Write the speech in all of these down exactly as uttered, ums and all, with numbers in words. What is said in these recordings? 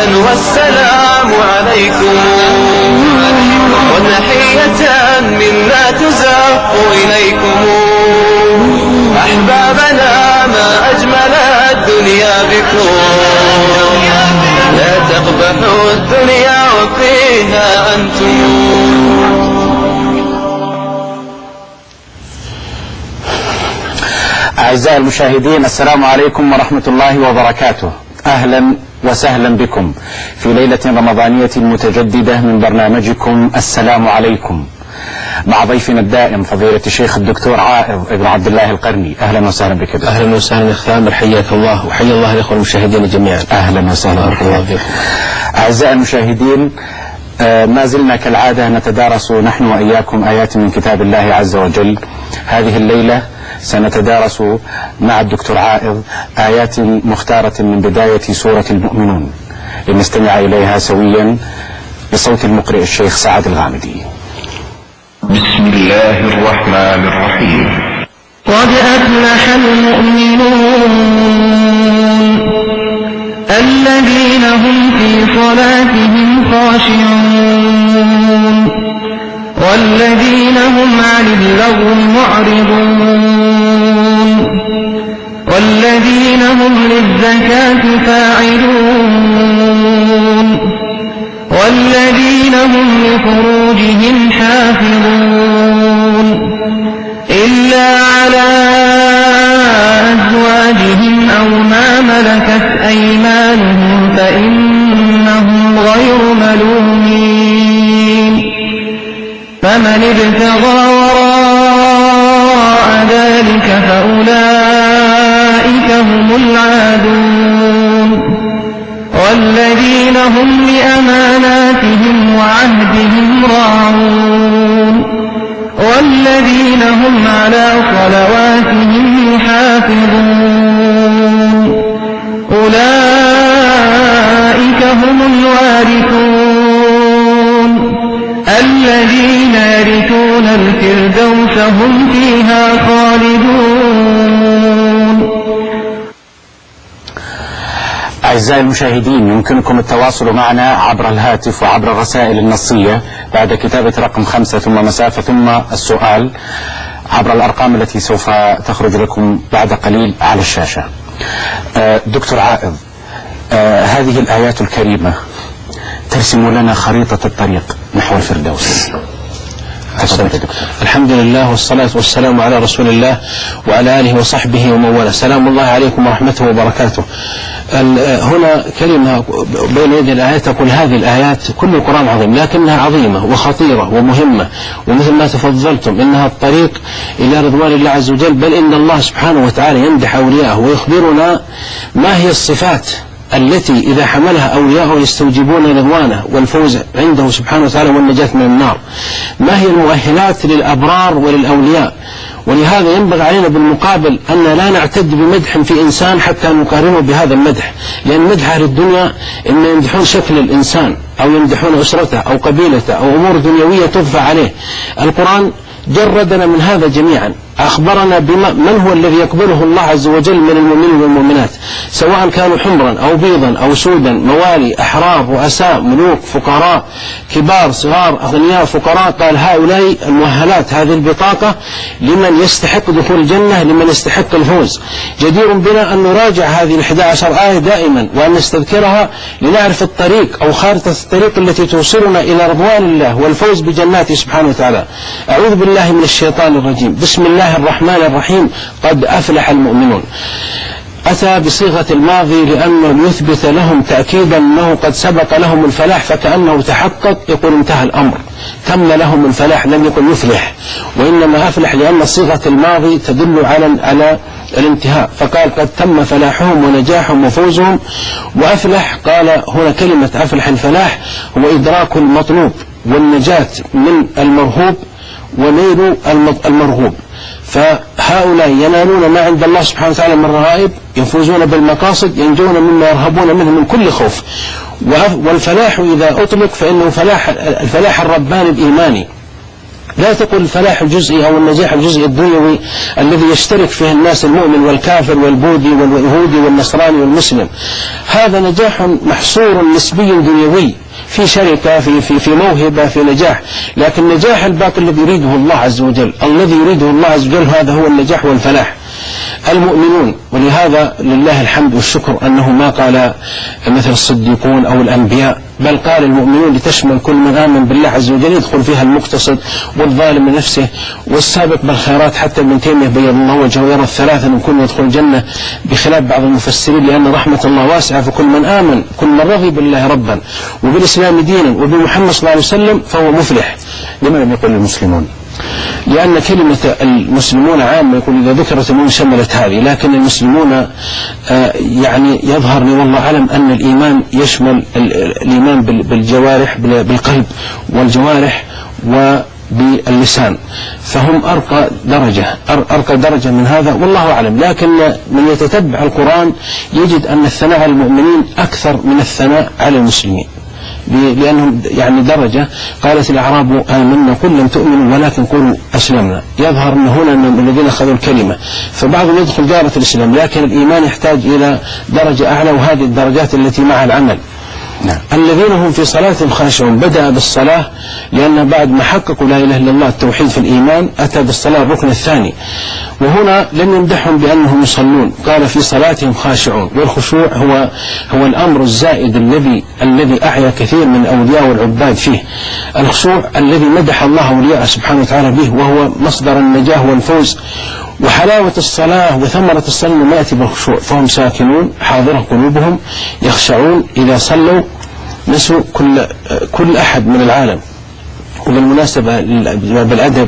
الصلاة والسلام عليكم وتحية منا تزق إليكم. أحبابنا ما أجمل الدنيا بكم، لا تقبحوا الدنيا وفيها أنتم. أعزائي المشاهدين، السلام عليكم ورحمة الله وبركاته. أهلا وسهلا بكم في ليلة رمضانية متجددة من برنامجكم السلام عليكم، مع ضيفنا الدائم فضيلة الشيخ الدكتور عائض ابن عبد الله القرني. أهلا وسهلا بك. أهلا وسهلا يا خامر، حياك الله وحيا الله الإخوة المشاهدين جميعا. أهلا وسهلا بك. أعزائي المشاهدين، ما زلنا كالعادة نتدارس نحن وإياكم آيات من كتاب الله عز وجل. هذه الليلة سنتدارس مع الدكتور عائض آيات مختارة من بداية سورة المؤمنون، لنستمع إليها سويا بصوت المقرئ الشيخ سعد الغامدي. بسم الله الرحمن الرحيم. قد أفلح المؤمنون الذين هم في صلاتهم خاشعون والذين هم عن اللغو معرضون والذين هم للزكاة فاعلون والذين هم لفروجهم حافظون إلا على أزواجهم أو ما ملكت أيمانهم فإنهم غير ملومين. فمن ابتغى وراء ذلك فأولئك هم العادون والذين هم لأماناتهم وعهدهم راعون والذين هم على صلواتهم يحافظون أولئك هم الوارثون الذين يرثون الفردوس هم فيها خالدون. أعزائي المشاهدين، يمكنكم التواصل معنا عبر الهاتف وعبر الرسائل النصية بعد كتابة رقم خمسة ثم مسافة ثم السؤال عبر الأرقام التي سوف تخرج لكم بعد قليل على الشاشة. دكتور عائض، هذه الآيات الكريمة ترسم لنا خريطة الطريق نحو الفردوس. الحمد لله والصلاة والسلام على رسول الله وعلى آله وصحبه ومن والاه. سلام الله عليكم ورحمته وبركاته. هنا كلمة بين يدي الآيات تقول هذه الآيات، كل القرآن عظيم لكنها عظيمة وخطيرة ومهمة، ومثل ما تفضلتم إنها الطريق إلى رضوان الله عز وجل، بل إن الله سبحانه وتعالى يمدح أولياءه ويخبرنا ما هي الصفات التي إذا حملها أولياءه يستوجبون رضوانه والفوز عنده سبحانه وتعالى والنجاة من النار. ما هي المؤهلات للأبرار وللأولياء؟ ولهذا ينبغي علينا بالمقابل أن لا نعتد بمدح في إنسان حتى نقارنه بهذا المدح، لأن مدح أهل الدنيا إما يمدحون شكل الإنسان أو يمدحون أسرته أو قبيلته أو أمور دنيوية تضفى عليه. القرآن جردنا من هذا جميعا، أخبرنا بما من هو الذي يقبله الله عز وجل من المؤمنين والمؤمنات، سواء كانوا حمرا أو بيضا أو سودا، موالي، أحرار، رؤساء، ملوك، فقراء، كبار، صغار، أغنياء، فقراء. قال هؤلاء المؤهلات، هذه البطاقة لمن يستحق دخول الجنة، لمن يستحق الفوز. جدير بنا أن نراجع هذه الإحدى عشر آية دائما وأن نستذكرها لنعرف الطريق أو خارطة الطريق التي توصلنا إلى رضوان الله والفوز بجناته سبحانه وتعالى. أعوذ بالله من الشيطان الرجيم. بسم الله الرحمن الرحيم. قد أفلح المؤمنون. أتى بصيغة الماضي لأنه يثبت لهم تأكيدا أنه قد سبق لهم الفلاح، فكأنه تحقق، يقول انتهى الأمر، تم لهم الفلاح، لم يكن يفلح، وإنما أفلح لأن صيغة الماضي تدل على على الانتهاء، فقال قد تم فلاحهم ونجاحهم وفوزهم. وأفلح قال هنا كلمة أفلح الفلاح هو إدراك المطلوب والنجاة من المرهوب ونيل المرغوب. فهؤلاء ينالون ما عند الله سبحانه وتعالى من رغائب، يفوزون بالمقاصد، ينجون مما يرهبون منه من كل خوف. والفلاح إذا أطلق فإنه فلاح الفلاح الرباني الإيماني لا تقل الفلاح الجزئي أو النجاح الجزئي الدنيوي الذي يشترك فيه الناس المؤمن والكافر والبوذي واليهودي والنصراني والمسلم. هذا نجاح محصور نسبي دنيوي في شركة في, في, في موهبة في نجاح، لكن نجاح الباطل الذي يريده الله عز وجل، الذي يريده الله عز وجل هذا هو النجاح والفلاح. المؤمنون، ولهذا لله الحمد والشكر أنه ما قال مثل الصديقون أو الأنبياء، بل قال المؤمنون لتشمل كل من آمن بالله عز وجل، يدخل فيها المقتصد والظالم لنفسه والسابق بالخيرات. حتى ابن تيمية بيض الله وجهه يرى الثلاثة من كل يدخل الجنة، بخلاف بعض المفسرين، لأن رحمة الله واسعة، فكل من آمن كل من رضي بالله ربا وبالإسلام دينا وبمحمد صلى الله عليه وسلم فهو مفلح. لما لم يقل المسلمون؟ لأن كلمة المسلمون عامة، يقول إذا ذكرت المؤمن شملت هذه، لكن المسلمون يعني يظهر لي والله أعلم أن الإيمان يشمل الإيمان بالجوارح، بالقلب والجوارح وباللسان، فهم أرقى درجة أرقى درجة من هذا والله أعلم. لكن من يتتبع القرآن يجد أن الثناء على المؤمنين أكثر من الثناء على المسلمين، لأنهم يعني درجة. قالت الأعراب آمنا قل لم تؤمنوا ولكن قولوا أسلمنا. يظهر أن هنا من الذين أخذوا الكلمة، فبعضهم يدخل دائرة الإسلام، لكن الإيمان يحتاج إلى درجة أعلى، وهذه الدرجات التي مع العمل. نعم. الذين هم في صلاتهم خاشعون، بدأ بالصلاة لأن بعد ما حققوا لا إله إلا الله التوحيد في الإيمان أتى بالصلاة الركن الثاني، وهنا لم يمدحهم بأنهم يصلون، قال في صلاتهم خاشعون. والخشوع هو هو الأمر الزائد الذي الذي أعيا كثير من الأولياء والعباد فيه، الخشوع الذي مدح الله أولياءه سبحانه وتعالى به، وهو مصدر النجاة والفوز. وحلاوة الصلاة وثمرة الصلاة ما يأتي بالخشوع، فهم ساكنون حاضرة قلوبهم يخشعون إذا صلوا نسوا كل كل أحد من العالم. وبالمناسبة بالأدب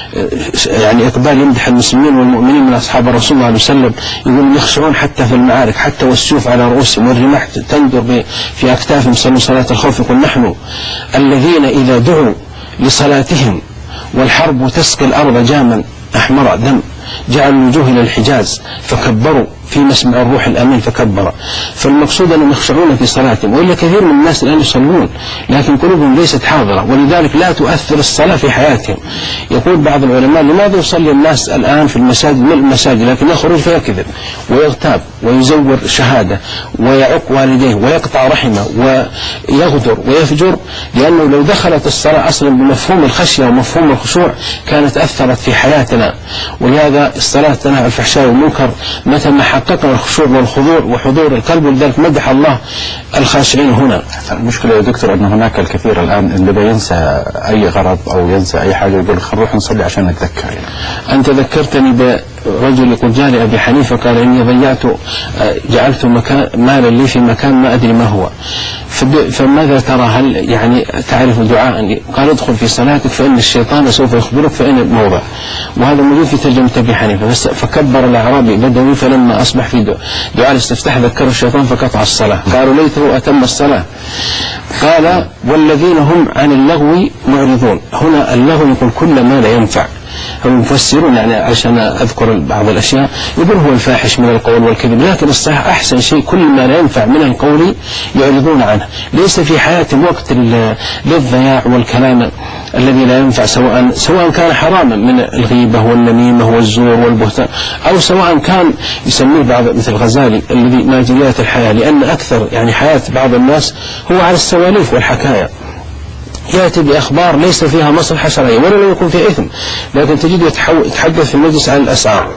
يعني إقبال يمدح المسلمين والمؤمنين من أصحاب الرسول صلى الله عليه وسلم، يقول يخشعون حتى في المعارك، حتى والسيوف على رؤوسهم والرماح تندر في أكتافهم، صلوا صلاة الخوف. يقول نحن الذين إذا دعوا لصلاتهم والحرب تسقي الأرض جاما أحمر دم جعلوا الوجوه إلى الحجاز فكبروا في مسمع الروح الأمين فكبر. فالمقصود أنهم يخشعون في صلاتهم، وإلا كثير من الناس الآن يصلون لكن قلوبهم ليست حاضرة، ولذلك لا تؤثر الصلاة في حياتهم. يقول بعض العلماء لماذا يصلي الناس الآن في المساجد من المساجد لكن يخرج فيكذب ويغتاب ويزور شهادة ويعق والديه ويقطع رحمه ويغدر ويفجر، لأنه لو دخلت الصلاة أصلا بمفهوم الخشية ومفهوم الخشوع كانت أثرت في حياتنا. ولهذا الصلاة تنهى عن الفحشاء والمنكر متى ما حققنا الخشوع والخضوع وحضور القلب، ولذلك مدح الله الخاشعين هنا. المشكلة يا دكتور أن هناك الكثير الآن اللي ينسى أي غرض أو ينسى أي حاجة يقول نروح نصلي عشان نتذكر. يعني. أنت ذكرتني برجل يقول جاء أبي حنيفة قال إني ضيعت جعلت مكان مالا لي في مكان ما أدري ما هو، فماذا ترى؟ هل يعني تعرف دعاء؟ قال ادخل في صلاتك فإن الشيطان سوف يخبرك فإن الموضع. وهذا موجود في ترجمة أبي حنيفة. فكبر الأعرابي بدوي فلما أصبح في دعاء الاستفتاح ذكر الشيطان فقطع الصلااة، قالوا ليته أتم الصلاة. قال والذين هم عن اللغو معرضون. هنا اللغو يقول كل ما لا ينفع. هم يفسرون يعني عشان أذكر بعض الأشياء يقول هو الفاحش من القول والكذب، لكن الصحيح أحسن شيء كل ما لا ينفع من القول يعرضون عنه. ليس في حياتهم وقت للضياع والكلام الذي لا ينفع، سواء سواء كان حراما من الغيبة والنميمة والزور والبهتان، أو سواء كان يسميه بعض مثل الغزالي الذي ماجريات الحياة، لأن أكثر يعني حياة بعض الناس هو على السواليف والحكاية، يأتي بأخبار ليس فيها مصلحة شرعية ولا لا يكون فيها إثم، لكن تجد يتحدث في المجلس عن الأسعار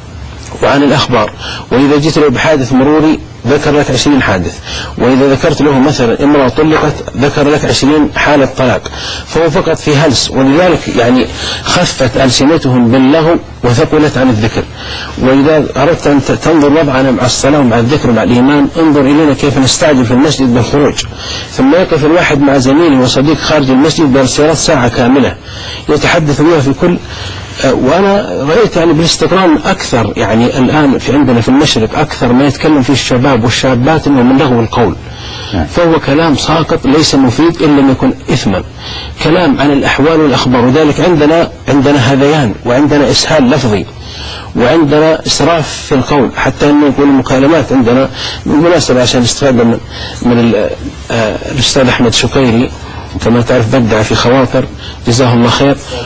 وعن الأخبار، وإذا جئت له بحادث مروري ذكر لك عشرين حادث، وإذا ذكرت له مثلا امرأة طلقت ذكر لك عشرين حالة طلاق، فهو فقط في هلس. ولذلك يعني خفت ألسنتهم باللغو وثقلت عن الذكر. وإذا أردت أن تنظر وضعنا مع الصلاة ومع الذكر ومع الإيمان انظر إلينا كيف نستعجل في المسجد بالخروج، ثم يقف الواحد مع زميله وصديق خارج المسجد برسالات ساعة كاملة يتحدث بها في كل. وأنا رأيت يعني بالاستقرار أكثر يعني الآن في عندنا في المشرق أكثر ما يتكلم فيه الشباب والشابات إنه من لغو القول، فهو كلام ساقط ليس مفيد إلا لم يكن إثما، كلام عن الأحوال والأخبار. وذلك عندنا عندنا هذيان وعندنا إسهال لفظي وعندنا إسراف في القول، حتى أنه يكون المكالمات عندنا بالمناسبة عشان الاستفادة من, من الأستاذ أحمد شقيري كما تعرف بدع في خواطر جزاه الله خير.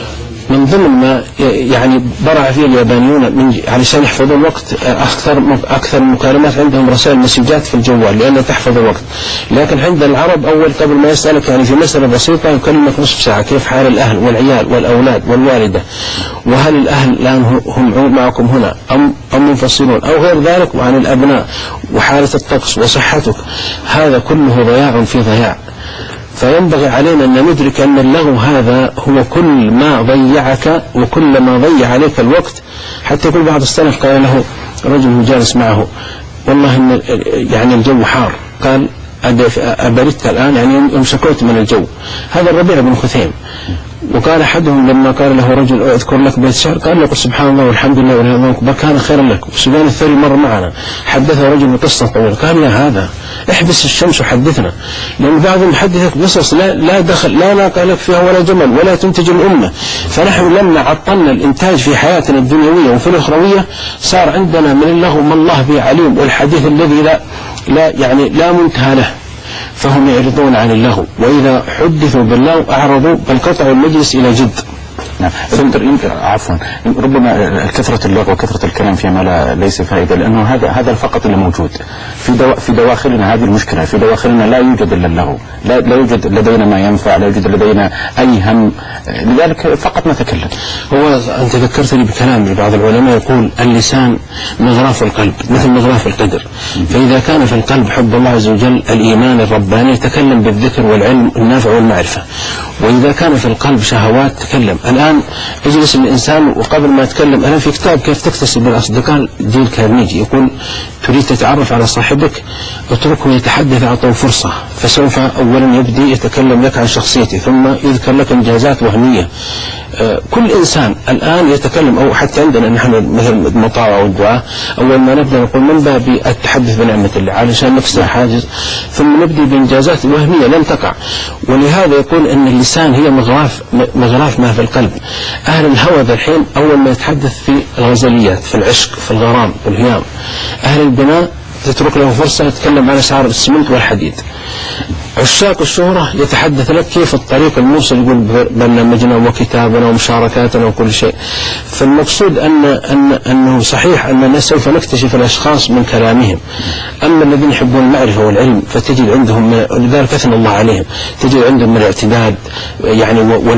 من ضمن ما يعني برع فيه اليابانيون من علشان يحفظوا الوقت أكثر أكثر المكالمات عندهم رسائل مسجات في الجوال لأنها تحفظ الوقت. لكن عند العرب أول قبل ما يسألك يعني في مسألة بسيطة يكلمك نصف ساعة كيف حال الأهل والعيال والأولاد والوالدة، وهل الأهل الآن هم معكم هنا أم أم منفصلون أو غير ذلك، وعن الأبناء وحالة الطقس وصحتك. هذا كله ضياع في ضياع. فينبغي علينا أن ندرك أن اللغو هذا هو كل ما ضيعك وكل ما ضيع عليك الوقت. حتى يقول بعض السلف قال له رجل جالس معه والله إن يعني الجو حار، قال أبردت الآن يعني يوم شكوت من الجو. هذا الربيع بن خثيم. وقال أحدهم لما قال له رجل أذكر لك بيت شعر قال له سبحان الله والحمد لله والله أكبر كان خيرا لك. وسفيان الثوري مر معنا حدثه رجل قصة طويلة قال يا هذا احبس الشمس وحدثنا، لأن بعضهم يحدثك قصص لا لا دخل لا ناقة لك فيها ولا جمل ولا تنتج الأمة. فنحن لما عطلنا الإنتاج في حياتنا الدنيوية وفي الأخروية صار عندنا من اللغو ما الله به عليم، والحديث الذي لا لا يعني لا منتهى له. فهم يعرضون عن اللغو، وإذا حدثوا باللغو أعرضوا بل قطعوا المجلس إلى جد. نعم. عفوا ربما كثرة اللغو وكثرة الكلام فيما لا ليس فائدة، لأنه هذا هذا فقط اللي موجود في دوا في دواخلنا. هذه المشكلة في دواخلنا لا يوجد إلا اللغو، لا لا يوجد لدينا ما ينفع، لا يوجد لدينا أي هم، لذلك فقط نتكلم. هو أنت ذكرتني بكلام لبعض العلماء يقول اللسان مغراف القلب مثل مغراف القدر، فإذا كان في القلب حب الله عز وجل الإيمان الرباني يتكلم بالذكر والعلم النافع والمعرفة، وإذا كان في القلب شهوات تكلم. الآن يجلس الإنسان وقبل ما يتكلم أنا في كتاب كيف تكتسب الأصدقاء ديل كارنيجي يقول تريد تتعرف على صاحبك اتركه يتحدث أعطه فرصة، فسوف أولا يبدي يتكلم لك عن شخصيته ثم يذكر لك إنجازات وهمية. كل إنسان الآن يتكلم، أو حتى عندنا نحن مثل المطاوع والدعاء أول ما نبدأ نقول من باب التحدث بنعمة الله علشان نكسر حاجز، ثم نبدي بإنجازات وهمية لن تقع. ولهذا يقول أن اللسان هي مغراف مغراف ما في القلب. أهل الهوى ذا الحين أول ما يتحدث في الغزليات في العشق في الغرام والهيام، أهل البناء تترك له فرصة يتكلم عن أسعار السمنت والحديد. عشاق الشهرة يتحدث لك كيف الطريق الموصل، يقول برنامجنا وكتابنا ومشاركاتنا وكل شيء. فالمقصود أن أن أنه صحيح أننا سوف نكتشف الأشخاص من كلامهم، أما الذين يحبون المعرفة والعلم فتجد عندهم من، ولذلك أثنى الله عليهم، تجد عندهم من الاعتداد يعني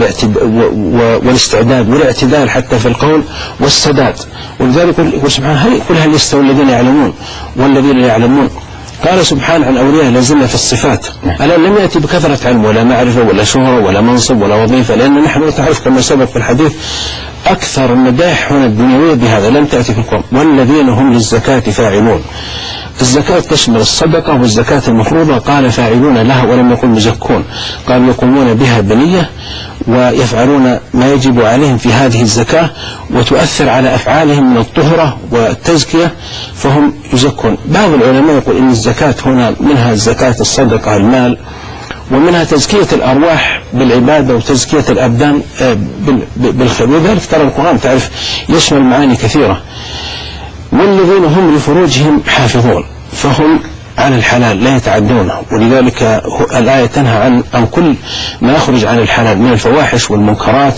والاستعداد والاعتدال حتى في القول والسداد. ولذلك يقول سبحانه هل كل هل يستوي الذين يعلمون والذين لا يعلمون؟ قال سبحانه عن أولياء لازلنا في الصفات. ألا لم يأتي بكثرة علم ولا معرفة ولا شهرة ولا منصب ولا وظيفة، لأن نحن تعرف كما سبق في الحديث أكثر المداح هنا الدنيوية بهذا لم تأتي في القرآن. والذين هم للزكاة فاعلون. الزكاة تشمل الصدقة والزكاة المفروضة، قال فاعلون لها ولم يقل مزكون، قال يقومون بها بنية ويفعلون ما يجب عليهم في هذه الزكاة وتؤثر على أفعالهم من الطهرة والتزكية فهم يزكون. بعض العلماء يقول إن الزكاة هنا منها زكاة الصدقة المال، ومنها تزكية الأرواح بالعبادة وتزكية الأبدان بالخير. وذلك ترى القرآن تعرف يشمل معاني كثيرة. والذين هم لفروجهم حافظون فهم عن الحلال لا يتعدونه، ولذلك الآية تنهى عن عن كل ما يخرج عن الحلال من الفواحش والمنكرات،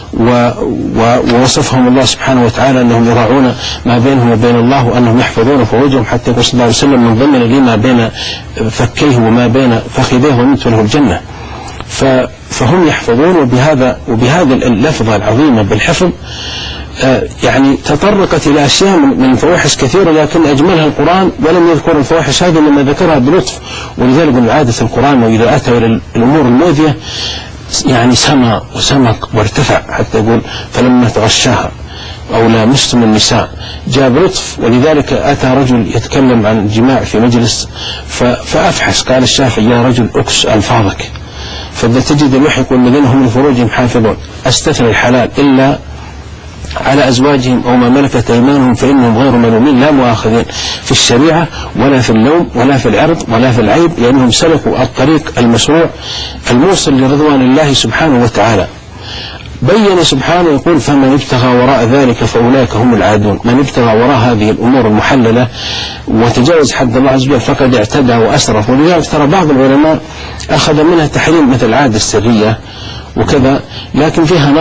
ووصفهم الله سبحانه وتعالى أنهم يراعون ما بينهم وبين الله وأنهم يحفظون فروجهم، حتى يقول صلى الله عليه وسلم من ضمن لي ما بين فكيه وما بين فخذيه ومنت له الجنة. فهم يحفظون، وبهذا وبهذا اللفظة العظيمة بالحفظ يعني تطرقت إلى أشياء من الفواحش كثيرة، لكن أجملها القرآن ولم يذكر الفواحش هذه لما ذكرها بلطف. ولذلك من عادة القرآن وإذا أتى إلى الأمور المؤذية يعني سما وسمق وارتفع، حتى يقول فلما تغشاها أو لامستم النساء جاء بلطف. ولذلك أتى رجل يتكلم عن الجماع في مجلس فأفحش، قال الشافعي يا رجل أكس ألفاظك. فإذا تجد الوحي يقول الذين هم لفروجهم حافظون، استثنى الحلال إلا على أزواجهم أو ما ملكت أيمانهم فإنهم غير ملومين لا مؤاخذين في الشريعة ولا في اللوم ولا في العرض ولا في العيب، لأنهم سلكوا الطريق المشروع الموصل لرضوان الله سبحانه وتعالى. بين سبحانه يقول فمن ابتغى وراء ذلك فأولئك هم العادون. من ابتغى وراء هذه الأمور المحللة وتجاوز حد الله عز وجل فقد اعتدى وأسرف. ولذلك ترى بعض العلماء أخذ منها تحريم مثل العادة السرية وكذا، لكن فيها نظر.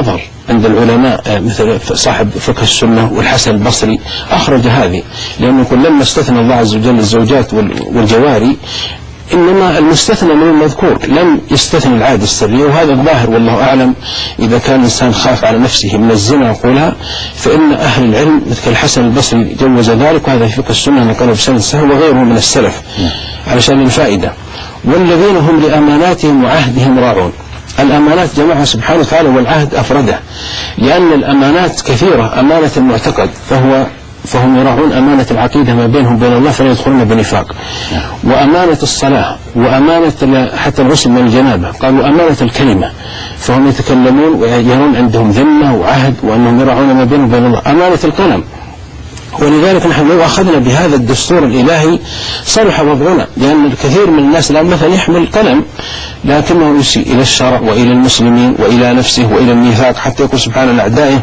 عند العلماء مثل صاحب فقه السنة والحسن البصري أخرج هذه، لأنه يقول لما استثنى الله عز وجل الزوجات والجواري إنما المستثنى من المذكور، لم يستثنى العادة السرية، وهذا الظاهر والله أعلم. إذا كان الإنسان خاف على نفسه من الزنا يقولها، فإن أهل العلم مثل الحسن البصري جوز ذلك، وهذا في فقه السنة نقله بسند سهل وغيره من السلف علشان الفائدة. والذين هم لأماناتهم وعهدهم راعون. الأمانات جمعها سبحانه وتعالى، والعهد أفرده، لأن الأمانات كثيرة. أمانة المعتقد فهو فهم يراعون أمانة العقيدة ما بينهم وبين الله فلا يدخلون بنفاق، وأمانة الصلاة، وأمانة حتى الغسل من الجنابة. قالوا أمانة الكلمة، فهم يتكلمون ويرون عندهم ذمة وعهد وأنهم يراعون ما بينهم وبين الله. أمانة القلم، ولذلك نحن لو أخذنا بهذا الدستور الإلهي صلح وضعنا، لأن الكثير من الناس الآن مثلا يحمل قلم لكنه يسيء إلى الشرع وإلى المسلمين وإلى نفسه وإلى الميثاق، حتى يقول سبحانه لأعدائه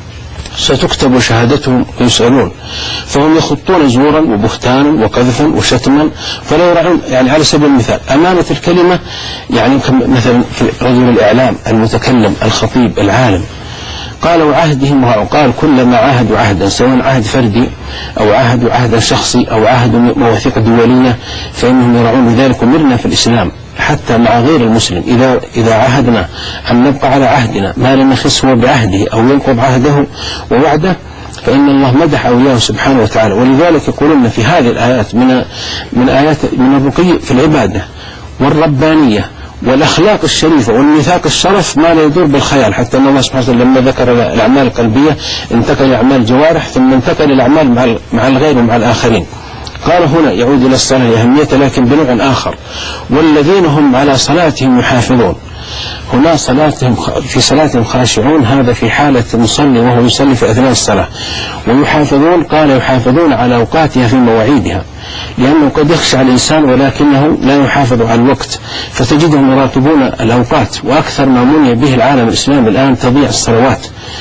ستكتب شهادتهم ويسألون، فهم يخطون زورا وبهتانا وقذفا وشتما فلا يراعون. يعني على سبيل المثال أمانة الكلمة، يعني مثلا في رجل الإعلام المتكلم الخطيب العالم، قال وعهدهم، وقال كلما عاهدوا عهدا سواء عهد فردي أو عهد عهدا شخصي أو عهد مواثيق دولية فإنهم يراعون ذلك. ومرنا في الإسلام حتى مع غير المسلم إذا إذا عهدنا أن نبقى على عهدنا ما لم يخس هو بعهده أو ينقض عهده ووعده، فإن الله مدح أولياءه سبحانه وتعالى. ولذلك يقولون في هذه الآيات من من آيات من الرقي في العبادة والربانية والأخلاق الشريفة والميثاق الشرف ما لا يدور بالخيال، حتى أن الله سبحانه وتعالى لما ذكر الأعمال القلبية انتقل إلى أعمال الجوارح ثم انتقل إلى الأعمال مع مع الغير ومع الآخرين. قال هنا يعود إلى الصلاة لأهميتها لكن بنوع آخر، والذين هم على صلاتهم يحافظون. هنا صلاتهم في صلاتهم خاشعون، هذا في حالة المصلي وهو يصلي في أثناء الصلاة. ويحافظون قال يحافظون على أوقاتها في مواعيدها، لأنه قد يخشع الإنسان ولكنه لا يحافظ على الوقت، فتجدهم يراقبون الأوقات. وأكثر ما مني به العالم الإسلامي الآن تضيع الصلوات.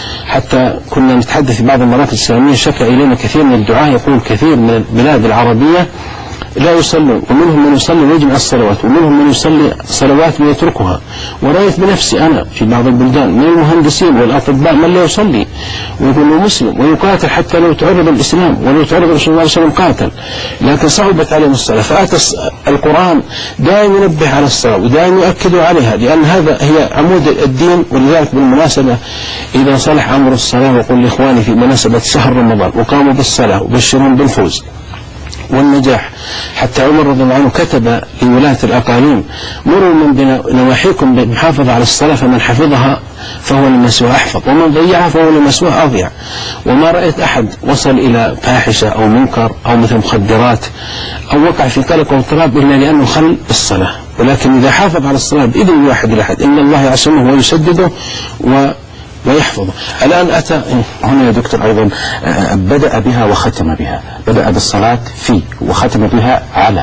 حتى كنا نتحدث في بعض المراكز الإسلامية شكى إلينا كثير من الدعاة يقول كثير من البلاد العربية لا يصلون، ومنهم من يصلي ويجمع الصلوات، ومنهم من يصلي صلوات ويتركها. ورأيت بنفسي أنا في بعض البلدان من المهندسين والأطباء من لا يصلي ويقول له مسلم ويقاتل حتى لو تعرض الإسلام ولو تعرض رسول الله صلى الله عليه وسلم قاتل، لكن صعبت عليهم الصلاة. فأتى القرآن دائما ينبه على الصلاة ودائما يؤكد عليها، لأن هذا هي عمود الدين. ولذلك بالمناسبة إذا صلح أمر الصلاة وقل لإخواني في مناسبة شهر رمضان وقاموا بالصلاة وبشرهم بالفوز والنجاح، حتى عمر رضي الله عنه كتب لولاة الأقاليم مروا من نواحيكم بالمحافظة على الصلاة، فمن حفظها فهو لما سوى أحفظ ومن ضيعها فهو لما سوى أضيع. وما رأيت أحد وصل إلى فاحشة أو منكر أو مثل مخدرات أو وقع في قلق واضطراب إلا لأنه خل بالصلاة. ولكن إذا حافظ على الصلاة بإذن واحد الأحد إن الله يعصمه ويسدده و ويحفظه. الآن أتى هنا يا دكتور أيضا بدأ بها وختم بها، بدأ بالصلاة في وختم بها على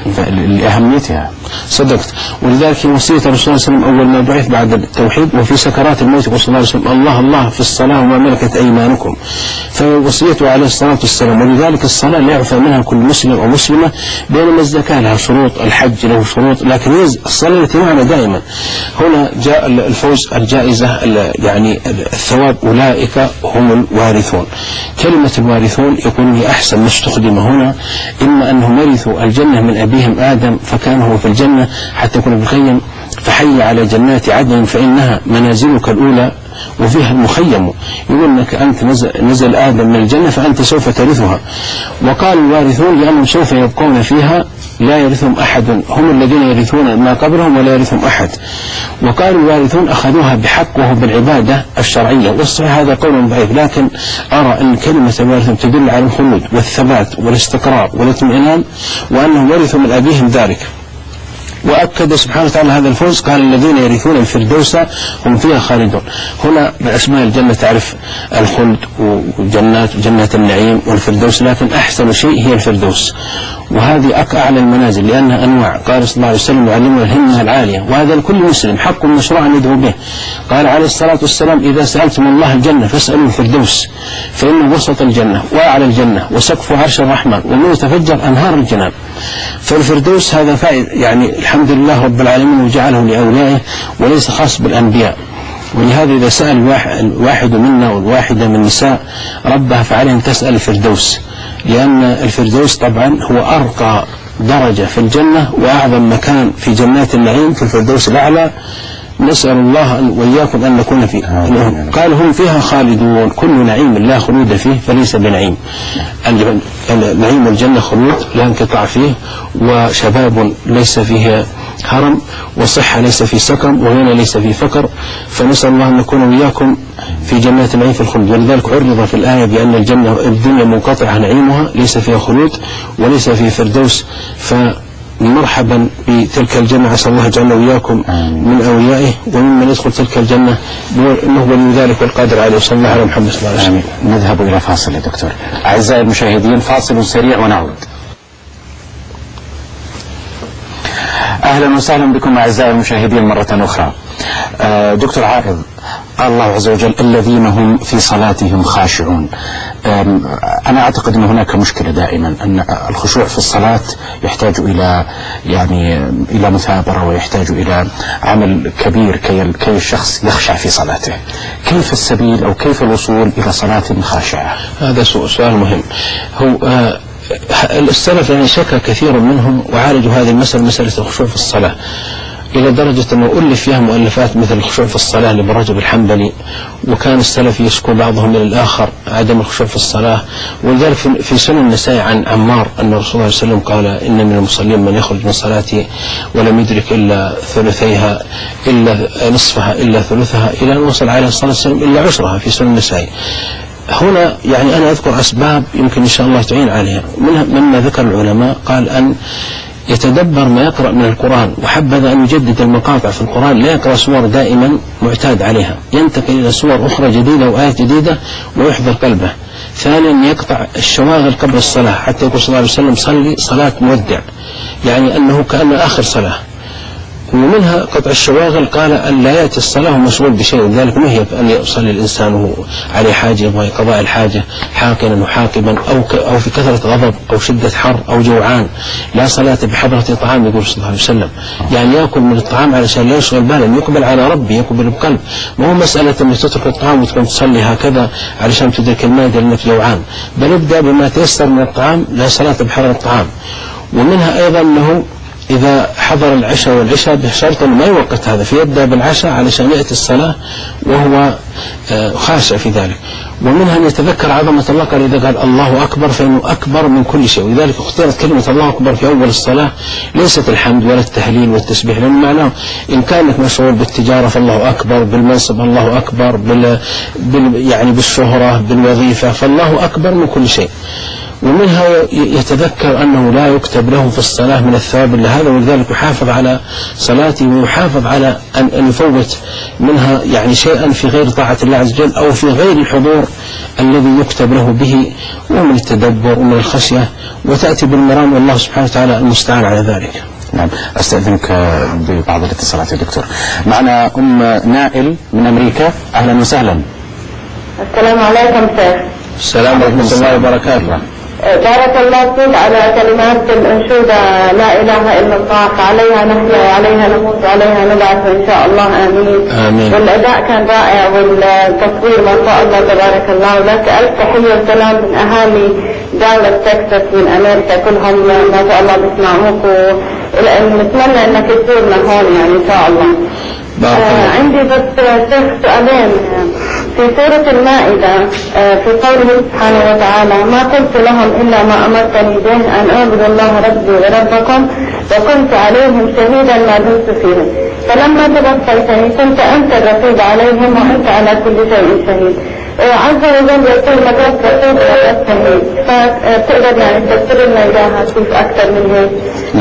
لأهميتها. صدقت. ولذلك في وصية الرسول صلى الله عليه وسلم أول ما بعث بعد التوحيد وفي سكرات الموت يقول صلى الله عليه وسلم الله الله في الصلاة وما ملكت أيمانكم، فوصيته عليه الصلاة والسلام. ولذلك الصلاة لا يعفى منها كل مسلم أو مسلمة، بينما الزكاة لها شروط، الحج له شروط، لكن الصلاة التي معنا دائما. هنا جاء الفوز الجائزة يعني الثواب أولئك هم الوارثون. كلمة الوارثون يكون هي أحسن ما استخدم هنا، إما أنهم ورثوا الجنة من أبيهم آدم فكان هو في الجنة، حتى يكون ابن القيم فحي على جنات عدن فإنها منازلك الأولى وفيها المخيم، يقول أنك أنت نزل, نزل آدم من الجنة فأنت سوف ترثها. وقال الوارثون لأنهم سوف يبقون فيها لا يرثهم أحد، هم الذين يرثون ما قبلهم ولا يرثهم أحد. وقالوا الوارثون أخذوها بحق وهو بالعبادة الشرعية، والصحيح هذا قول ضعيف، لكن أرى أن كلمة الوارثون تدل على الخلود والثبات والاستقرار والاطمئنان وأنهم ورثوا من أبيهم ذلك. وأكد سبحانه وتعالى هذا الفوز قال الذين يرثون الفردوس هم فيها خالدون. هنا بأسماء الجنة تعرف الخلد وجنات جنة النعيم والفردوس، لكن أحسن شيء هي الفردوس، وهذه أعلى المنازل لأنها أنواع. قال صلى الله عليه وسلم يعلمنا الهمة العالية، وهذا لكل مسلم حق مشروع أن يدعو به. قال عليه الصلاة والسلام إذا سألتم الله الجنة فاسألوا الفردوس فإنه وسط الجنة وأعلى الجنة وسقف عرش الرحمن ومن يتفجر أنهار الجنان. فالفردوس هذا فائد يعني الحمد لله رب العالمين وجعله لأوليائه وليس خاص بالأنبياء. ولهذا إذا سأل الواحد منا والواحدة من النساء ربها فعليه أن تسأل الفردوس، لأن الفردوس طبعا هو أرقى درجة في الجنة وأعظم مكان في جنات النعيم في الفردوس الأعلى. نسأل الله أن وإياكم أن نكون فيه. قال هم فيها خالدون، كل نعيم لا خلود فيه فليس بنعيم. نعيم الجنة خلود لا انقطاع فيه، وشباب ليس فيه هرم، وصحة ليس في سكم، وغنى ليس في فقر. فنسأل الله أن نكون وإياكم في جنات النعيم في الخلود. ولذلك عرض في الآية بأن الجنة الدنيا منقطعة نعيمها ليس فيها خلود وليس في فردوس. فمرحبا بتلك الجنة، عسى الله يجعلنا وإياكم من أوليائه وممن يدخل تلك الجنة إنه ولي ذلك والقادر عليه. وصلى الله على محمد صلى الله عليه وسلم. نذهب إلى فاصل يا دكتور. أعزائي المشاهدين، فاصل سريع ونعود. أهلا وسهلا بكم أعزائي المشاهدين مرة أخرى. دكتور عائض، قال الله عز وجل الذين هم في صلاتهم خاشعون. أنا أعتقد أن هناك مشكلة دائما، أن الخشوع في الصلاة يحتاج إلى يعني إلى مثابرة ويحتاج إلى عمل كبير كي كي الشخص يخشع في صلاته. كيف السبيل أو كيف الوصول إلى صلاة خاشعة؟ هذا سؤال مهم. هو آه السلف يعني شكى كثير منهم وعالجوا هذه المسألة، مسألة الخشوع في الصلاة، إلى درجة أنه ألف فيها مؤلفات مثل الخشوع في الصلاة لابن رجب الحنبلي. وكان السلف يشكو بعضهم من الآخر عدم الخشوع في الصلاة. ولذلك في سنن النسائي عن عمار أن الرسول صلى الله عليه وسلم قال إن من المصلين من يخرج من صلاته ولم يدرك إلا ثلثيها إلا نصفها إلا ثلثها إلى أن وصل عليه الصلاة والسلام إلا عشرها في سنن النسائي. هنا يعني أنا أذكر أسباب يمكن إن شاء الله تعين عليها. منها مما ذكر العلماء قال أن يتدبر ما يقرأ من القرآن، وحبذا أن يجدد المقاطع في القرآن، لا يقرأ سور دائما معتاد عليها، ينتقل إلى سور أخرى جديدة وآيات جديدة ويحضر قلبه. ثانيا يقطع الشواغل قبل الصلاة، حتى يقول صلى الله عليه وسلم صلي صلاة مودع، يعني أنه كأن آخر صلاة. ومنها قطع الشواغل، قال أن لا يأتي الصلاة مشغول بشيء، ذلك نهي أن يصلي الإنسان عليه حاجة يبغى قضاء الحاجة حاقنا وحاقبا أو أو في كثرة غضب أو شدة حر أو جوعان. لا صلاة بحضرة طعام، يقول صلى الله عليه وسلم، يعني يأكل من الطعام علشان لا يشغل بالا، يقبل على ربي، يقبل بقلب. ما هو مسألة أن تترك الطعام وتكون تصلي هكذا علشان تدرك المائدة لأنك جوعان، بل ابدأ بما تيسر من الطعام، لا صلاة بحضرة الطعام. ومنها أيضا أنه إذا حضر العشاء والعشاء بشرط ما يوقت هذا، فيبدأ بالعشاء علشان يأتي الصلاة وهو خاشع في ذلك. ومنها أن يتذكر عظمة الله، قال إذا قال الله أكبر فإنه أكبر من كل شيء. ولذلك اختارت كلمة الله أكبر في أول الصلاة، ليست الحمد ولا التهليل والتسبيح، لأن معناه إن كانك مشغول بالتجارة فالله أكبر، بالمنصب الله أكبر، بال... بال... يعني بالشهرة بالوظيفة، فالله أكبر من كل شيء. ومنها يتذكر أنه لا يكتب له في الصلاة من الثواب إلا هذا، ولذلك يحافظ على صلاته ويحافظ على أن, أن يفوت منها يعني شيئا في غير طاعة الله عز وجل أو في غير الحضور الذي يكتب له به، ومن التدبر ومن الخشية، وتأتي بالمرام، والله سبحانه وتعالى المستعان على ذلك. نعم، أستأذنك ببعض الاتصالات يا دكتور. معنا أم نائل من أمريكا، أهلا وسهلا. السلام عليكم شيخ. السلام ورحمة الله وبركاته. بارك الله فيك على كلمات الأنشودة لا إله إلا الله، عليها نحيا وعليها نموت وعليها نبعث إن شاء الله آمين. آمين. والأداء كان رائع والتصوير ما شاء الله تبارك الله. ولك ألف تحية وسلام من أهالي دولة تكساس من أمريكا كلهم ما شاء الله بيسمعوك، ونتمنى إنك تزورنا هون يعني إن شاء الله. آه عندي بس شيخ سؤالين. في سورة المائدة في قوله سبحانه وتعالى ما قلت لهم إلا ما أمرتني به أن أعبد الله ربي وربكم وكنت عليهم شهيدا ما دمت فيهم، فلما توفيتني كنت أنت الرقيب عليهم وأنت على كل شيء شهيد. عز وجل يقول مدرسة رقيب الشهيد، فتقدر يعني تفسر لنا إياها كيف أكثر من هيك؟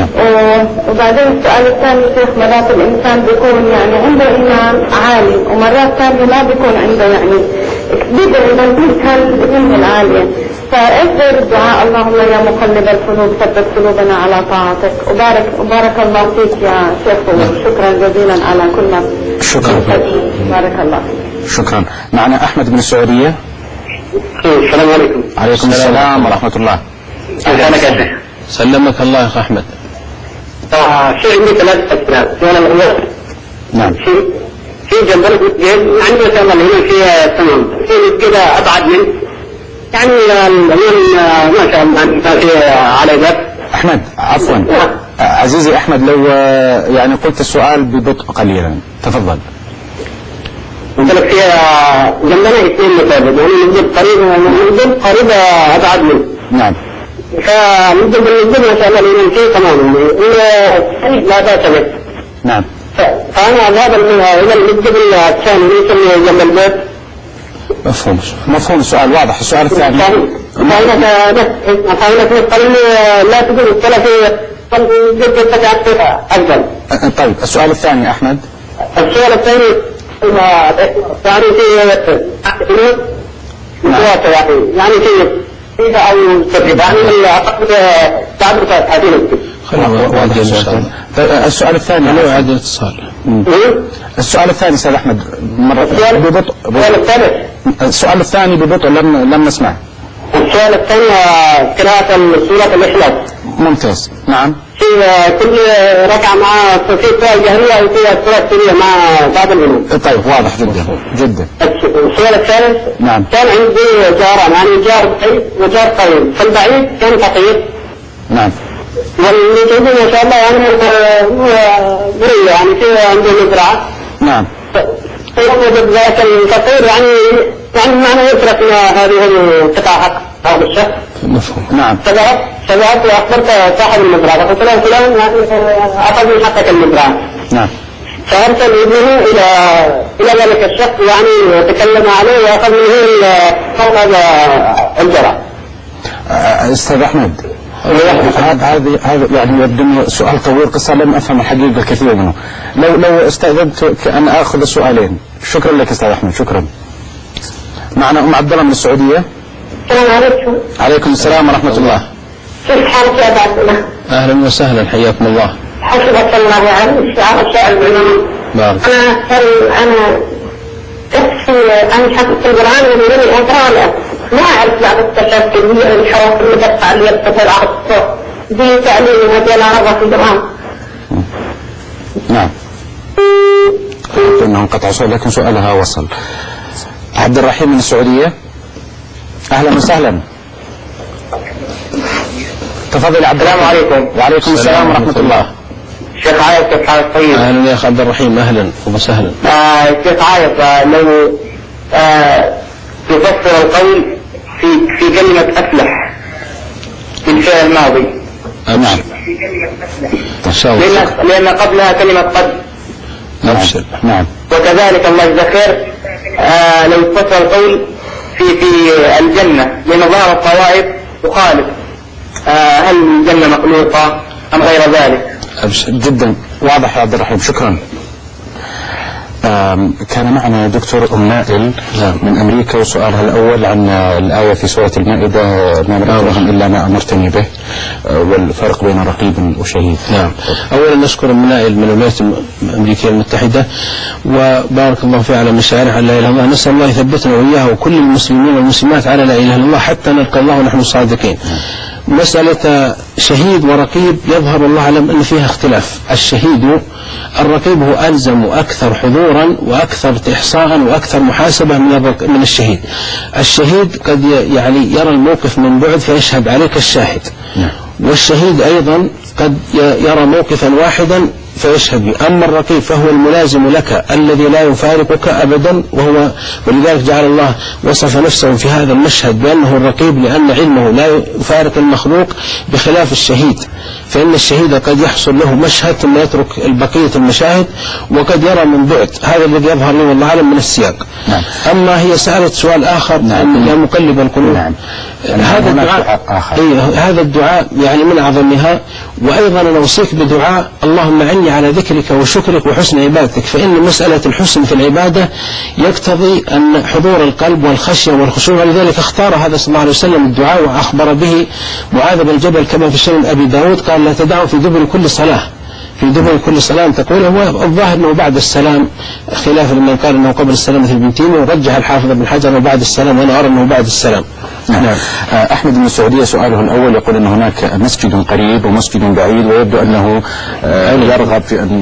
وبعدين السؤال الثاني شيخ، مرات الإنسان بيكون يعني عنده إيمان عالي ومرات ثانية ما بيكون عنده يعني بيقدر ينزل هالإيمان العالية، فإيش غير الدعاء اللهم يا مقلب القلوب ثبت قلوبنا على طاعتك؟ وبارك وبارك الله فيك يا شيخ، وشكرا جزيلا على كل ما شكرا. بارك الله فيك. شكرا. معنا أحمد من السعودية. السلام عليكم. عليكم السلام ورحمة الله. أهلا يا شيخ. سلمك الله يا أخ أحمد. آه شيء عندي ثلاث أسئلة. السؤال الأول. نعم. في في في جنب المسجد يعني ما شاء الله هنا في تمام في مسجد ابعد منه يعني الامام ما شاء الله يعني في على باب. احمد عفوا عزيزي احمد لو يعني قلت السؤال ببطء قليلا تفضل. قلت لك فيها جنبنا اثنين مساجد يعني مسجد قريب مسجد قريب ابعد منه. نعم. فمسجد المسجد ما شاء الله الامام فيه تمام لا باس به. نعم. فانا اذهب الى المسجد الثاني ليس جنب البيت. مفهوم مفهوم السؤال واضح. السؤال الثاني فهناك فهناك قليل لا تجوز الصلاة في مسجد التجارة أفضل. طيب السؤال الثاني أحمد. السؤال الثاني يعني في متواتر يعني في في أو تدريب يعني أعتقد تعبر هذه السؤال الثاني لو عاد الاتصال. السؤال الثاني سيد أحمد مرة ببطء. السؤال الثالث. السؤال الثاني ببطء لم لم نسمع. السؤال الثاني قراءة سورة الإخلاص. ممتاز. نعم. في كل ركعة مع في سورة الجهرية وفي سورة السرية مع بعض الإمام. طيب واضح جدا جدا. السؤال الثالث. نعم. كان عندي جاران يعني جار بعيد وجار قريب، فالبعيد كان فقير. نعم. والمجهود ما شاء الله يعني بري يعني في عنده مزرعة. نعم. فيوجد ذاك الفقير يعني يعني معنى يترك هذه القطعة حق هذا الشخص. مفهوم. نعم. فذهبت فذهبت وأخبرت صاحب المزرعة فقلت له فلان أخذ من حقك المزرعة. نعم. فأرسل ابنه إلى إلى ذلك الشخص يعني وتكلم عليه وأخذ منه هذا الجرع. أستاذ أحمد هذا هذا هذا يعني يبدو سؤال طويل قصة لم أفهم الحقيقة الكثير منه. لو لو استأذنت أن آخذ سؤالين. شكرا لك أستاذ أحمد شكرا. معنا أم عبد الله من السعودية. السلام عليكم. عليكم السلام ورحمة الله. كيف حالك يا عبد الله؟ أهلا وسهلا حياكم الله. حسبك الله يعني استعارة شاعر بالإمام. بارك. أنا هل أنا أكفي أن حفظت القرآن من الأطفال ما أعرف بعض التشكل هي الحروف اللي تقطع اللي يرتفع العرض فوق دي تعليم هذه العربة في القرآن. نعم. إنه انقطع سؤال لكن سؤالها وصل. عبد الرحيم من السعودية. أهلا وسهلا. تفضل عبد الرحيم. السلام عليكم. وعليكم السلام ورحمة الله. شيخ عايز كيف حالك طيب؟ أهلا يا أخ عبد الرحيم أهلا وسهلا. آه شيخ عايز لو آه تفسر القول في في كلمة أفلح في الفعل الماضي. نعم. إن شاء الله. لأن لأن قبلها كلمة قد. أبشر. نعم. وكذلك الله يجزاه خير آه لو تفسر القول في في الجنة لأن ظهر الطوائف تخالف آه هل الجنة مخلوقة أم غير ذلك؟ أبشر. جدا واضح يا عبد الرحيم شكرا. كان معنا دكتور أم نائل من أمريكا وسؤالها الأول عن الآية في سورة المائدة ما نعبدهم إلا ما أمرتني به والفرق بين رقيب وشهيد. نعم. أولا نشكر أم نائل من الولايات الأمريكية المتحدة وبارك الله فيها على مشاعرها على لا إله إلا الله. نسأل الله يثبتنا وإياها وكل المسلمين والمسلمات على لا إله إلا الله حتى نلقى الله ونحن صادقين. مسألة شهيد ورقيب يظهر الله أعلم أن فيها اختلاف. الشهيد الرقيب هو ألزم وأكثر حضورا وأكثر إحصاء وأكثر محاسبة من من الشهيد. الشهيد قد يعني يرى الموقف من بعد فيشهد عليك الشاهد. والشهيد أيضا قد يرى موقفا واحدا فيشهد به. أما الرقيب فهو الملازم لك الذي لا يفارقك أبدا وهو ولذلك جعل الله وصف نفسه في هذا المشهد بأنه الرقيب لأن علمه لا يفارق المخلوق بخلاف الشهيد. فإن الشهيد قد يحصل له مشهد ثم يترك البقية المشاهد وقد يرى من بعد. هذا الذي يظهر له والله أعلم من السياق. نعم. أما هي سألت سؤال آخر نعم. يا مقلب القلوب. نعم. هذا الدعاء أيه هذا الدعاء يعني من أعظمها. وأيضا أنا أوصيك بدعاء اللهم أعني على ذكرك وشكرك وحسن عبادتك. فإن مسألة الحسن في العبادة يقتضي أن حضور القلب والخشية والخشوع. ولذلك اختار هذا صلى الله عليه وسلم الدعاء وأخبر به معاذ بن جبل كما في سنن أبي داود قال لا تدعوا في دبر كل صلاة في دبر كل صلاة تقول. هو الظاهر أنه بعد السلام خلاف لمن قال أنه قبل السلام في البنتين ورجح الحافظ ابن حجر وبعد السلام وأنا أرى أنه بعد السلام. نعم. أحمد من السعودية سؤاله الأول يقول أن هناك مسجد قريب ومسجد بعيد ويبدو أنه يرغب في أن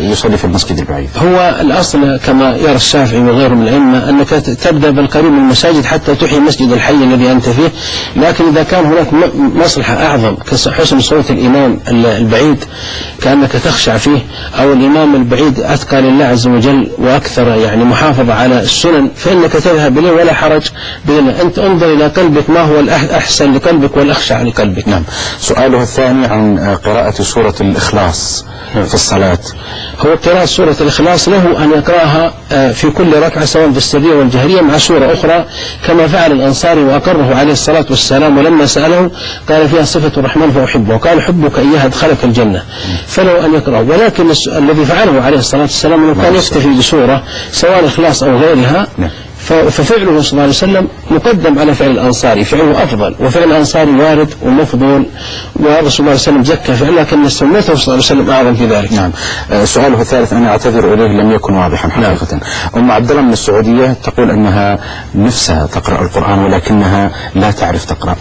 يصلي في المسجد البعيد؟ هو الأصل كما يرى الشافعي وغيره من الأئمة أنك تبدأ بالقريب من المساجد حتى تحيي المسجد الحي الذي أنت فيه، لكن إذا كان هناك مصلحة أعظم كحسن صوت الإمام البعيد كأنك تخشع فيه، أو الإمام البعيد أتقى لله عز وجل وأكثر يعني محافظة على السنن، فإنك تذهب إليه ولا حرج بين أنت انظر إلى قلبك ما هو الأحسن لقلبك والأخشع لقلبك. نعم. سؤاله الثاني عن قراءة سورة الإخلاص في الصلاة. هو قراءة سورة الإخلاص له أن يقرأها في كل ركعة سواء في السرية والجهرية مع سورة أخرى كما فعل الأنصاري وأقره عليه الصلاة والسلام، ولما سأله قال فيها صفة الرحمن فأحبه، وقال حبك إياها أدخلك الجنة، فله أن يقرأ. ولكن الذي فعله عليه الصلاة والسلام أنه كان يكتفي بسورة سواء الإخلاص أو غيرها، ففعله صلى الله عليه وسلم مقدم على فعل الأنصاري، فعله أفضل، وفعل الأنصاري وارد ومفضول، ورسول الله صلى الله عليه وسلم زكى فعله، لكن سنته صلى الله عليه وسلم أعظم في ذلك. نعم. آه سؤاله الثالث أنا أعتذر إليه لم يكن واضحا حقيقة. نعم. أم عبد الله من السعودية تقول أنها نفسها تقرأ القرآن ولكنها لا تعرف تقرأ،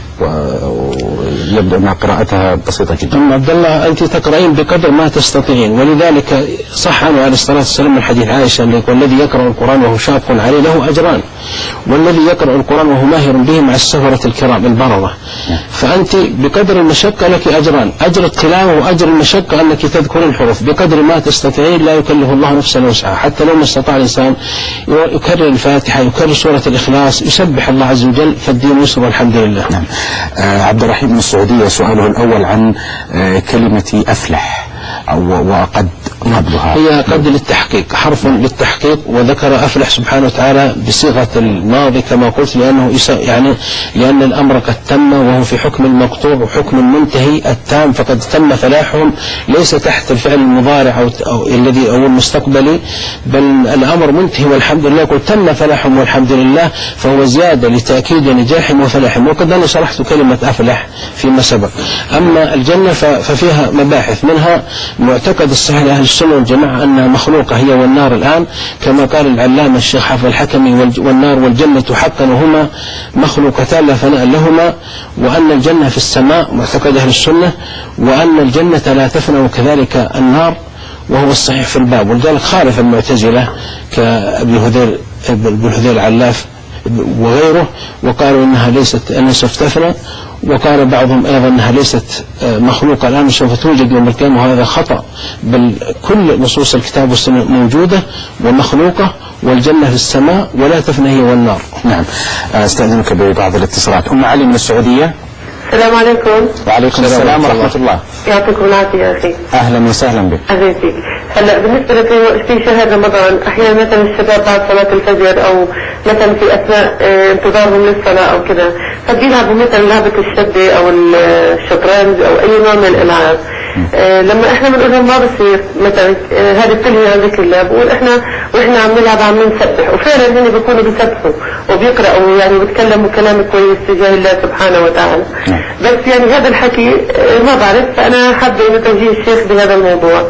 ويبدو أن قراءتها بسيطة جدا. أم عبد الله أنت تقرأين بقدر ما تستطيعين، ولذلك صح عنه عليه الصلاة والسلام من حديث عائشة والذي يقرأ القرآن وهو شاق عليه له أجران، والذي يقرأ القرآن وهو ماهر به مع السفرة الكرام البررة. فأنت بقدر المشقة لك أجران، أجر التلاوة وأجر المشقة أنك تذكر الحروف بقدر ما تستطيعين، لا يكلف الله نفسا وسعها. حتى لو ما استطاع الإنسان يكرر الفاتحة، يكرر سورة الإخلاص، يسبح الله عز وجل، فالدين يسر والحمد لله. نعم. آه عبد الرحيم من السعودية سؤاله الأول عن آه كلمة أفلح أو وقد قبلها. هي قد للتحقيق، حرف للتحقيق، وذكر أفلح سبحانه وتعالى بصيغة الماضي كما قلت لأنه يعني لأن الأمر قد تم وهو في حكم المقطوع وحكم المنتهي التام، فقد تم فلاحهم ليس تحت الفعل المضارع أو, أو الذي أو المستقبلي، بل الأمر منتهي والحمد لله. قل تم فلاحهم والحمد لله، فهو زيادة لتأكيد نجاحهم وفلاحهم. وقد أنا شرحت كلمة أفلح فيما سبق. أما الجنة ففيها مباحث، منها معتقد الصحيح لأهل السنة والجماعة أنها مخلوقة هي والنار الآن، كما قال العلامة الشيخ حافظ الحكمي والنار والجنة حقا وهما مخلوقتان لا فناء لهما، وأن الجنة في السماء معتقد أهل السنة، وأن الجنة لا تفنى وكذلك النار، وهو الصحيح في الباب. ولذلك خالف المعتزلة كأبي هذيل ابن هذيل العلاف وغيره، وقالوا إنها ليست أنها سوف تفنى، وقال بعضهم أيضا أنها ليست مخلوقة الآن سوف توجد يوم القيامة، وهذا خطأ، بل كل نصوص الكتاب والسنة موجودة ومخلوقة، والجنة في السماء ولا تفنى هي والنار. نعم. أستأذنك ببعض الاتصالات. أم علي من السعودية. السلام عليكم. وعليكم السلام ورحمة الله. يعطيكم العافية يا أخي. أهلا وسهلا بك. أهلا فيك. هلا بالنسبة لك في شهر رمضان أحيانا مثلا الشباب بعد صلاة الفجر أو مثلا في أثناء انتظارهم للصلاة أو كذا قد يلعبوا مثلا لعبة الشدة أو الشطرنج أو أي نوع من الألعاب. آه لما احنا بنقول لهم ما بصير مثلا آه هذه بتنهي عن ذكر الله، بقول احنا واحنا عم نلعب عم نسبح، وفعلا هن بيكونوا بيسبحوا وبيقرأوا يعني بيتكلموا كلام كويس تجاه الله سبحانه وتعالى. بس يعني هذا الحكي آه ما بعرف، فانا حابه انه توجيه الشيخ بهذا الموضوع.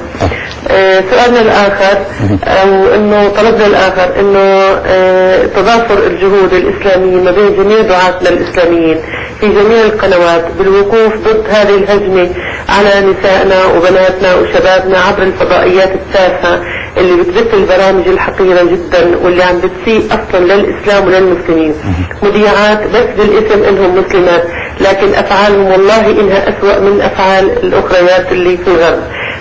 آه سؤالنا الاخر او انه طلبنا الاخر انه آه تضافر الجهود الاسلاميه ما بين جميع دعاتنا الاسلاميين في جميع القنوات بالوقوف ضد هذه الهجمه على نسائنا وبناتنا وشبابنا عبر الفضائيات التافهه اللي بتبث البرامج الحقيره جدا واللي عم بتسيء اصلا للاسلام وللمسلمين. مذيعات بس بالاسم انهم مسلمات، لكن افعالهم والله انها اسوأ من افعال الاخريات اللي في الغرب.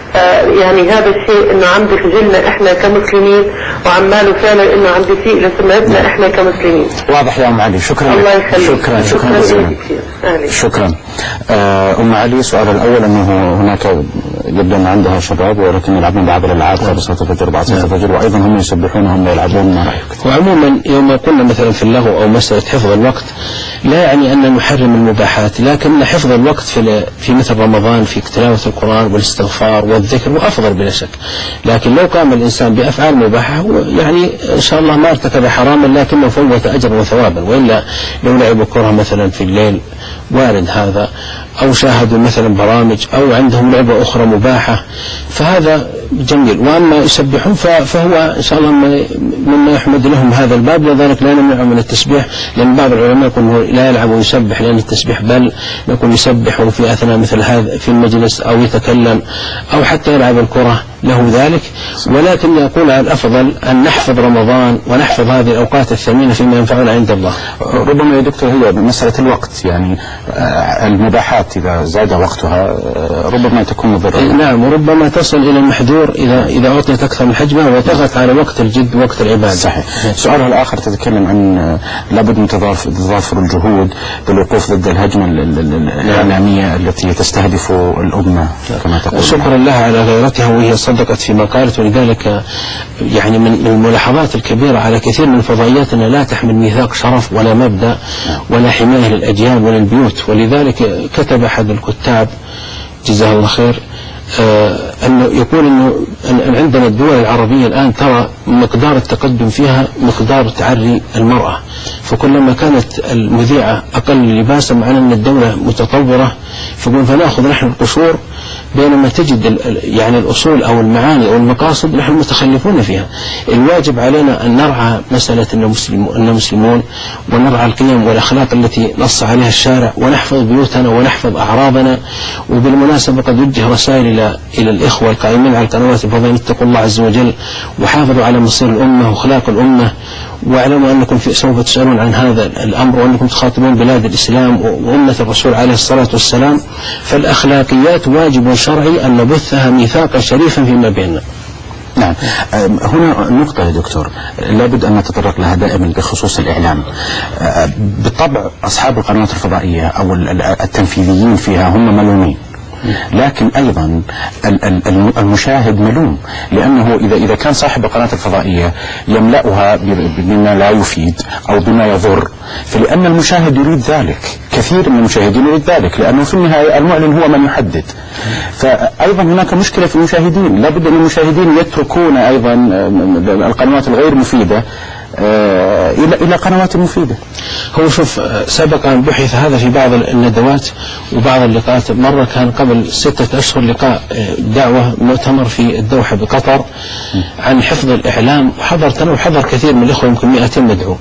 يعني هذا الشيء انه عم بخجلنا احنا كمسلمين، وعماله فعلا انه عم بيسيء لسمعتنا احنا كمسلمين. واضح يا ام علي. شكرا. الله يخليك. شكرا شكرا جزيلا. شكرا. ام علي السؤال الاول انه هناك يبدو ان عندها شباب ولكن يلعبون بعض الالعاب قبل صلاه الفجر بعد صلاه الفجر، وايضا هم يسبحون وهم يلعبون. ما رايك؟ وعموما يوم قلنا مثلا في اللهو او مساله حفظ الوقت لا يعني ان نحرم المباحات، لكن حفظ الوقت في في مثل رمضان في تلاوه القران والاستغفار والذكر وافضل بلا شك. لكن لو قام الانسان بافعال مباحه يعني ان شاء الله ما ارتكب حراما لكنه فوت اجرا وثوابا، والا لو لعبوا كره مثلا في الليل وارد هذا، او شاهدوا مثلا برامج او عندهم لعبه اخرى مباحه، فهذا جميل. واما يسبحون فهو ان شاء الله مما يحمد لهم هذا الباب، لذلك لا نمنعهم من التسبيح، لان بعض العلماء يقول لا يلعب ويسبح لان التسبيح، بل يكون يسبح في اثناء مثل هذا في المجلس او يتكلم او حتى يلعب الكره له ذلك، ولكن يقول الأفضل أن نحفظ رمضان ونحفظ هذه الأوقات الثمينة فيما ينفعنا عند الله. ربما يا دكتور هي مسألة الوقت، يعني المباحات إذا زاد وقتها ربما تكون مضرة. نعم، وربما تصل إلى المحذور إذا إذا أعطيت أكثر من حجمها وطغت على وقت الجد وقت العبادة. صحيح. سؤالها الآخر تتكلم عن لابد من تضافر الجهود بالوقوف ضد الهجمة الإعلامية التي تستهدف الأمة كما تقول. شكرا لها على غيرتها، وهي صدقت فيما قالت، ولذلك يعني من الملاحظات الكبيرة على كثير من الفضائيات أنها لا تحمل ميثاق شرف ولا مبدأ ولا حماية للأديان ولا البيوت. ولذلك كتب أحد الكتاب جزاه الله خير آه أنه يقول أنه أن عندنا الدول العربية الآن ترى مقدار التقدم فيها مقدار تعري المرأة، فكلما كانت المذيعة أقل لباسا معناه أن الدولة متطورة، فقل فنأخذ نحن القشور، بينما تجد يعني الأصول أو المعاني أو المقاصد نحن متخلفون فيها. الواجب علينا أن نرعى مسألة أن مسلمون، ونرعى القيم والأخلاق التي نص عليها الشارع، ونحفظ بيوتنا ونحفظ أعراضنا. وبالمناسبة قد وجه رسائل إلى إلى الإخوة القائمين على القنوات الفضائية: اتقوا الله عز وجل وحافظوا على مصير الأمة وأخلاق الأمة، واعلموا أنكم سوف تسألون عن هذا الأمر، وأنكم تخاطبون بلاد الإسلام وأمة الرسول عليه الصلاة والسلام. فالأخلاقيات واجب شرعي أن نبثها ميثاقا شريفا فيما بيننا. نعم، هنا نقطة يا دكتور لابد أن نتطرق لها دائما بخصوص الإعلام. بالطبع أصحاب القنوات الفضائية أو التنفيذيين فيها هم ملومين، لكن أيضا المشاهد ملوم، لأنه إذا إذا كان صاحب القناة الفضائية يملأها بما لا يفيد أو بما يضر، فلأن المشاهد يريد ذلك، كثير من المشاهدين يريد ذلك، لأنه في النهاية المعلن هو من يحدد. فأيضا هناك مشكلة في المشاهدين، لابد أن المشاهدين يتركون أيضا القنوات الغير مفيدة إلى إلى قنوات مفيدة. هو شوف، سبق أن بحث هذا في بعض الندوات وبعض اللقاءات. مرة كان قبل ستة أشهر لقاء دعوة مؤتمر في الدوحة بقطر عن حفظ الإعلام، وحضرت أنا وحضر كثير من الإخوة، يمكن مئتين مدعو.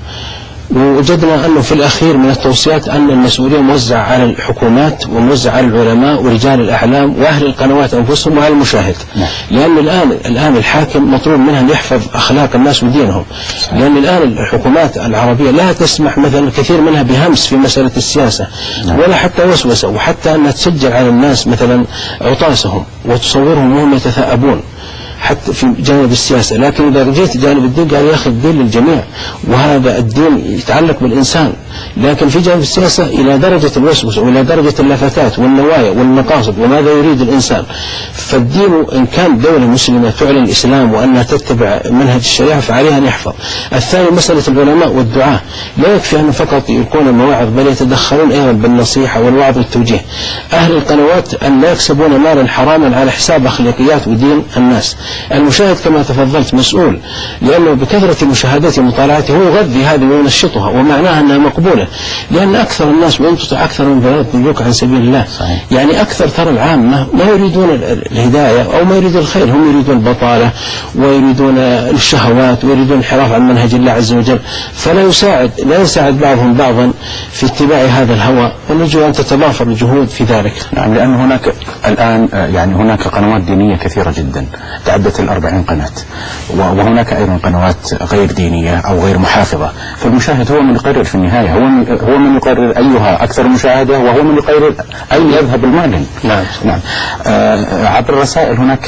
ووجدنا أنه في الأخير من التوصيات أن المسؤولية موزعة على الحكومات وموزعة على العلماء ورجال الأعلام وأهل القنوات أنفسهم وعلى المشاهد، لأن الآن الآن الحاكم مطلوب منها أن يحفظ أخلاق الناس ودينهم، لأن الآن الحكومات العربية لا تسمح مثلا كثير منها بهمس في مسألة السياسة ولا حتى وسوسة، وحتى أنها تسجل على الناس مثلا عطاسهم وتصورهم وهم يتثاءبون حتى في جانب السياسة. لكن إذا جيت جانب الدين قال يا أخي الدين للجميع، وهذا الدين يتعلق بالإنسان. لكن في جانب السياسة إلى درجة الوسوسة وإلى درجة اللفتات والنوايا والمقاصد وماذا يريد الإنسان. فالدين إن كان دولة مسلمة تعلن الإسلام وأنها تتبع منهج الشريعة فعليها أن يحفظ. الثاني مسألة العلماء والدعاة، لا يكفي أن فقط يكون مواعظ، بل يتدخلون أيضا بالنصيحة والوعظ والتوجيه. أهل القنوات أن لا يكسبون مالا حراما على حساب أخلاقيات ودين الناس. المشاهد كما تفضلت مسؤول، لأنه بكثرة مشاهدته ومطالعته هو يغذي هذه وينشطها، ومعناها أنها مقبولة، لأن أكثر الناس وإن تطع أكثر من بلاد يضلوك عن سبيل الله. صحيح. يعني أكثر ترى العامة ما يريدون الهداية أو ما يريدون الخير، هم يريدون البطالة ويريدون الشهوات ويريدون الانحراف عن منهج الله عز وجل، فلا يساعد لا يساعد بعضهم بعضا في اتباع هذا الهوى، ونرجو أن تتضافر الجهود في ذلك. نعم، لأن هناك الآن يعني هناك قنوات دينية كثيرة جدا تعدت الأربعين قناة، وهناك أيضا قنوات غير دينية أو غير محافظة، فالمشاهد هو من يقرر في النهاية، هو من هو من يقرر أيها أكثر مشاهدة، وهو من يقرر أين يذهب المعلن. نعم نعم. آه عبر الرسائل هناك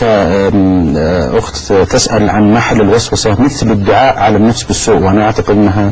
آه أخت تسأل عن محل الوسوسة مثل الدعاء على النفس بالسوء، وأنا أعتقد أنها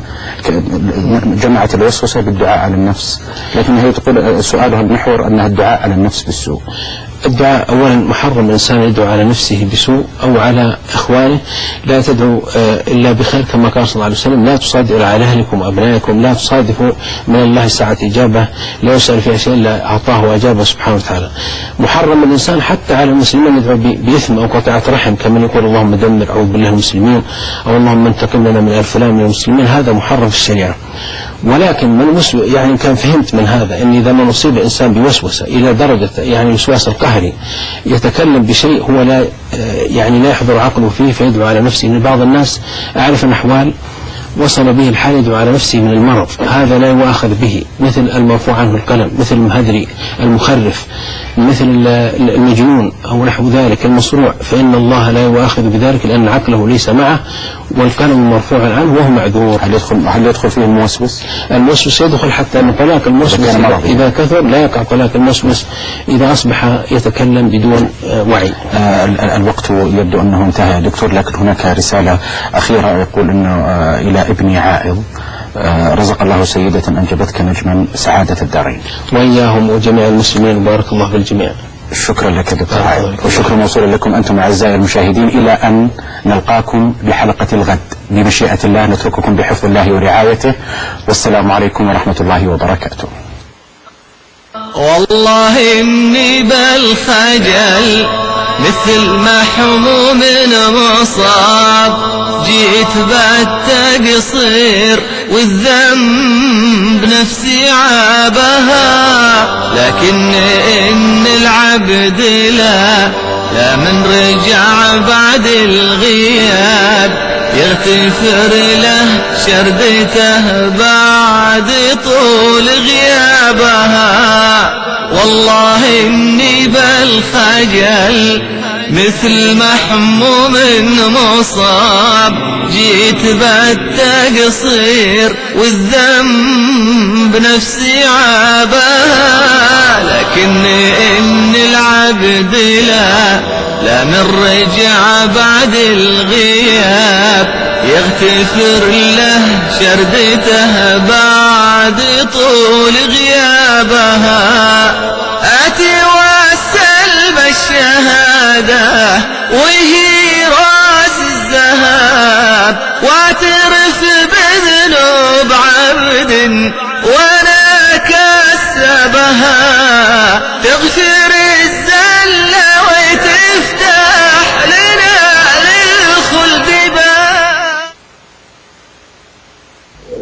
جمعت الوسوسة بالدعاء على النفس، لكن هي تقول سؤالها المحور أنها الدعاء على النفس بالسوء. الدعاء أولا محرم الإنسان يدعو على نفسه بسوء أو على إخوانه، لا تدعو إلا بخير، كما قال صلى الله عليه وسلم: لا تصادقوا على أهلكم وأبنائكم، لا تصادفوا من الله ساعة إجابة، لا يسأل فيها شيء إلا أعطاه وأجابه سبحانه وتعالى. محرم الإنسان حتى على المسلمين يدعو بإثم أو قطيعة رحم، كما يقول اللهم دمر أعوذ بالله المسلمين، أو اللهم انتقم لنا من الفلان من المسلمين، هذا محرم في الشريعة. ولكن من مسو... يعني كان فهمت من هذا أن إذا ما نصيب الإنسان بوسوسة إلى درجة يعني الوسواس القهري يتكلم بشيء هو لا يعني لا يحضر عقله فيه فيدعو على نفسه. إن بعض الناس أعرف الأحوال وصل به الحال يدعو على نفسه من المرض، هذا لا يؤاخذ به، مثل المرفوع عنه القلم، مثل المهذري، المخرف، مثل المجنون أو نحو ذلك، المصروع، فإن الله لا يؤاخذ بذلك لأن عقله ليس معه والقلم مرفوع عنه وهو معذور. هل يدخل هل يدخل فيه الموسوس؟ الموسوس يدخل، حتى أن طلاق الموسوس إذا كثر لا يقع طلاق الموسوس إذا أصبح يتكلم بدون وعي. آه الوقت يبدو أنه انتهى يا دكتور، لكن هناك رسالة أخيرة يقول أنه آه إلى ابني عائض، آه رزق الله سيدة أنجبتك نجما سعادة الدارين. وإياهم وجميع المسلمين، بارك الله في الجميع. شكرا لك دكتور عائض، وشكرا موصولا لكم أنتم أعزائي المشاهدين، إلى أن نلقاكم بحلقة الغد بمشيئة الله. نترككم بحفظ الله ورعايته، والسلام عليكم ورحمة الله وبركاته. والله إني بالخجل مثل محموم مصاب، جيت بالتقصير والذنب نفسي عابها، لكن إن العبد لا لا من رجع بعد الغياب يغتفر له شردته بعد طول غيابها. والله إني بالخجل مثل محموم مصاب، جيت بالتقصير والذنب نفسي عابها، لكن إن العبد لا لا من رجع بعد الغياب يغتفر له شردته بعد طول غيابها. آتي واسل بالشهادة وهي راس الذهب، واعترف بذنوب عبد وانا كسبها، تغفر